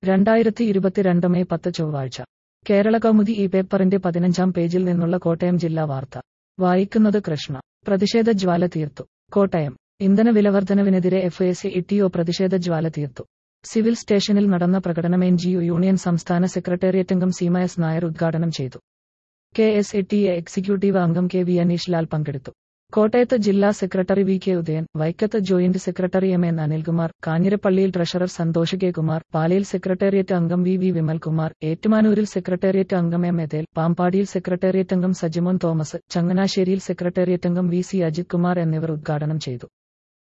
2022 May 10 ചൊവ്വാഴ്ച കേരള കൗമുദി ഈ പേപ്പറിന്റെ 15-ാം പേജിൽ നിന്നുള്ള കോട്ടയം ജില്ലാ വാർത്ത വായിക്കുന്നത് കൃഷ്ണ. പ്രതിഷേധ ജ്വാല തീർത്തു. കോട്ടയം. ഇന്ധന വിലവർധനവിനെതിരെ FACETO പ്രതിഷേധ ജ്വാല തീർത്തു. സിവിൽ സ്റ്റേഷനിൽ നടന്ന പ്രകടനം NGO യൂണിയൻ സംസ്ഥാന സെക്രട്ടേറിയറ്റംഗം സീമ എസ് നായർ ഉദ്ഘാടനം ചെയ്തു. KSATA എക്സിക്യൂട്ടീവ് അംഗം KV അനീഷ് ലാൽ പങ്കെടുത്തു. കോട്ടയത്ത് ജില്ലാ സെക്രട്ടറി VK ഉദയൻ, വൈക്കത്ത് ജോയിന്റ് സെക്രട്ടറി MN അനിൽകുമാർ, കാഞ്ഞിരപ്പള്ളിയിൽ ട്രഷറർ സന്തോഷ് K കുമാർ, പാലയിൽ സെക്രട്ടേറിയറ്റ് അംഗം VV വിമൽകുമാർ, ഏറ്റുമാനൂരിൽ സെക്രട്ടേറിയറ്റ് അംഗം M എതേൽ, പാമ്പാടിയിൽ സെക്രട്ടേറിയറ്റ് അംഗം സജിമോൻ തോമസ്, ചങ്ങനാശ്ശേരിയിൽ സെക്രട്ടേറിയറ്റ് അംഗം VC അജിത് കുമാർ എന്നിവർ ഉദ്ഘാടനം ചെയ്തു.